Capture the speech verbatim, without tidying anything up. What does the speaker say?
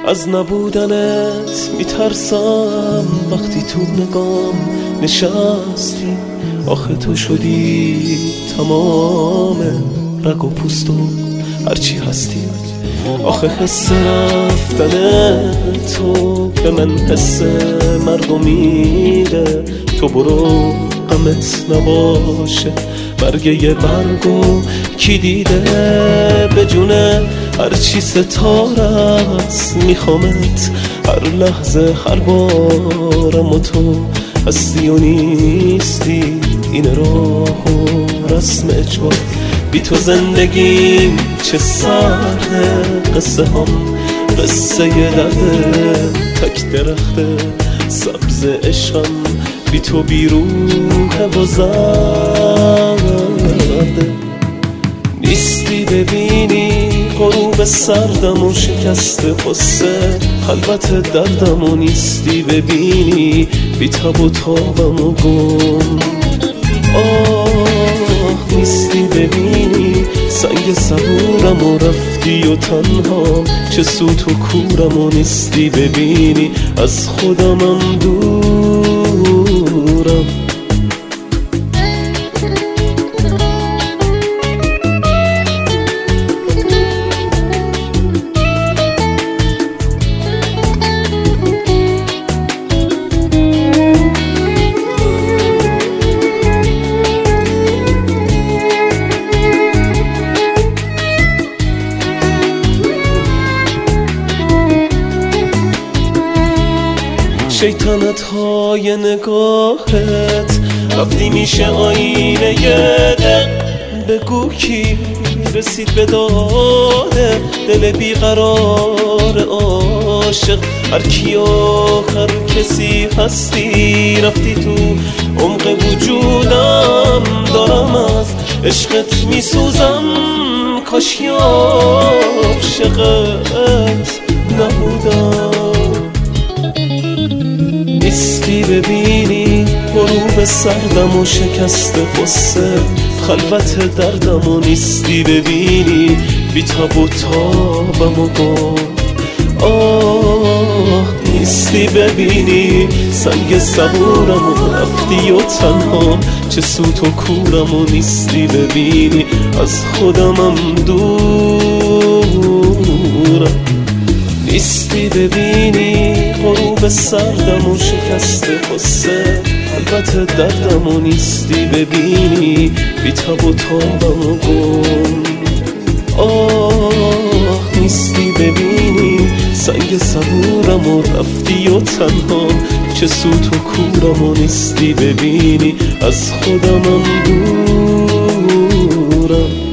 از نبودنت میترسم وقتی تو نگام نشستی. آخه تو شدی تمام رگ و پوست و هرچی هستی. آخه حس رفتن تو به من حس مرگ و میره. تو برو غمت نباشه برگ یه برگو کی دیده به جونه هرچی ستاره است. میخوامت هر لحظه هر بارم و تو هستی و نیستی. این راه و رسم اجبار بی تو زندگیم چه سرده. قصه هم قصه یه درده تک درخته سبز عشقم بی تو بی روحه و زرده. نیستی ببینی غروب سردم و شکست قصه خلوت دردم و نیستی ببینی بی تب و تابم و گم. آه نیستی ببینی سنگ صبورم و رفتی و تنها چه سوت و کورم و نیستی ببینی از خودمم دورم. شیطنت های نگاهت رفتی میشه آینه یه دل. بگو کی رسید به داده دل بیقرار عاشق. هر کی آخر کسی هستی رفتی تو عمق وجودم. دارم از عشقت میسوزم کاش عاشقت نبودم. نیستی ببینی غروب سردم و شکست قصه خلوت دردم و نیستی ببینی بی تاب و تابم و گم. آه نیستی ببینی سنگ صبورم و رفتی و تنهام چه سوت و کورم و نیستی ببینی از خودمم دورم. نیستی ببینی غروب سردم و شکست قصه خلوت دردم و نیستی ببینی بی تب و تابم و گم. آه نیستی ببینی سنگ صبورم و رفتی و تنهام چه سوت و کورم و نیستی ببینی از خودمم دورم.